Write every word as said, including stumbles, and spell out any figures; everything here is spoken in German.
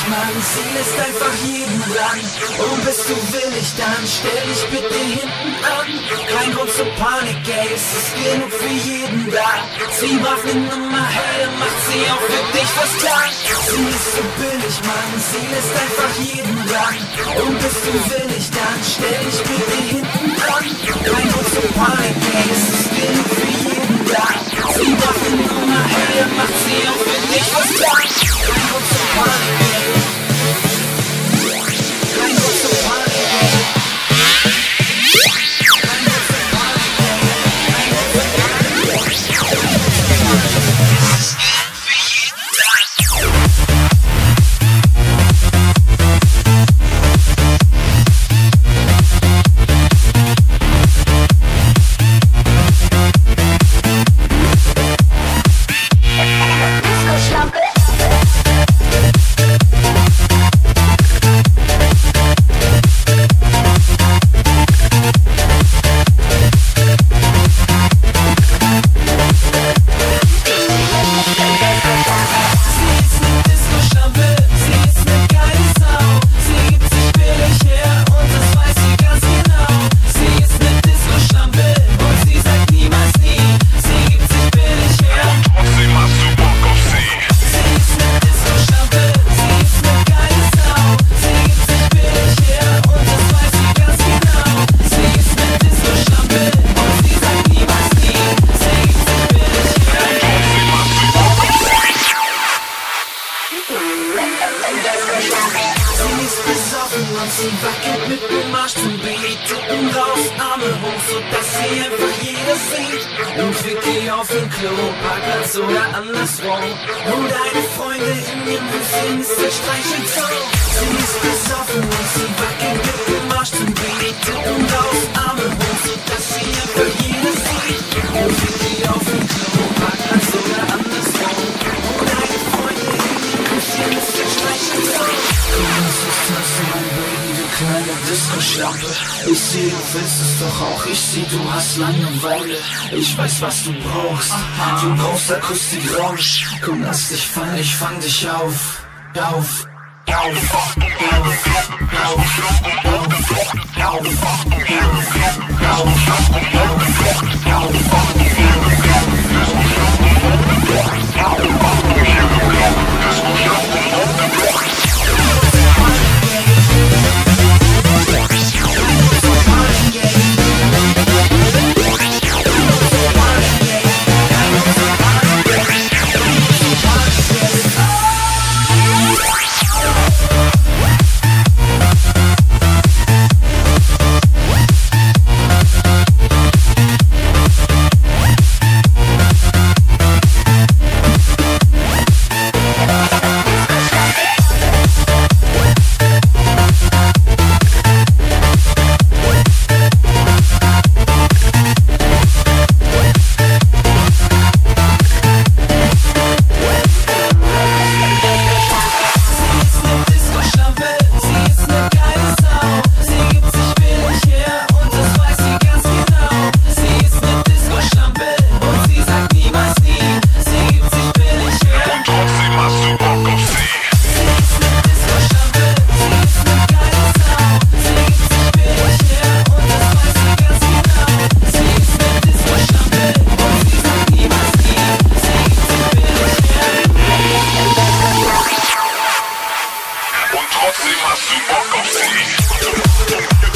Mann, sie lässt einfach jeden ran. Und bist du willig, dann stell dich bitte hinten an. Kein Grund zur Panik, ey, es ist genug für jeden da. Sie braucht eine Nummer, hey, dann macht sie auch für dich was klar. Sie ist so billig, Mann, sie lässt einfach jeden ran. Und bist du willig, dann stell dich bitte hinten an. Kein Grund zur Panik, ey, es ist genug für jeden da. Sie braucht eine Nummer, hey, dann macht sie auch für dich was klar. Kein Grund zur Panik, ey. Kein Grund zur Panik, ey. Kein Grund zur Panik, ey. Kein Grund zur Panik, ey. Es ist genug für jeden da. Ich seh, du willst es doch auch, ich seh, du hast Langeweile. Ich weiß, was du brauchst, du brauchst Akustik-Rausch. Komm, lass dich fallen, ich fang dich auf, auf, auf, auf, auf, auf, auf, Trotzdem hast du Bock auf sie.